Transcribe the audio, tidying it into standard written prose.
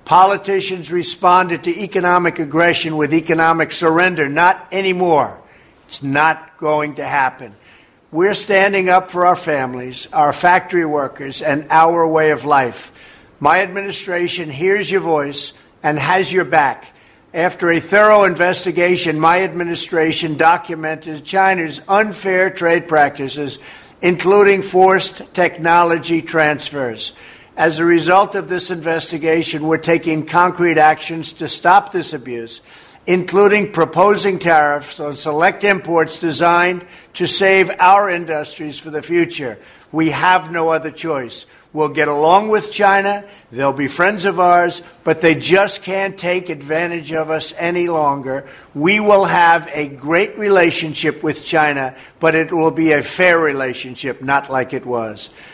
Politicians responded to economic aggression with economic surrender. Not anymore. It's not going to happen. We're standing up for our families, our factory workers, and our way of life. My administration hears your voice and has your back. After a thorough investigation, my administration documented China's unfair trade practices, including forced technology transfers. As a result of this investigation, we're taking concrete actions to stop this abuse, including proposing tariffs on select imports designed to save our industries for the future. We have no other choice. We'll get along with China. They'll be friends of ours, but they just can't take advantage of us any longer. We will have a great relationship with China, but it will be a fair relationship, not like it was.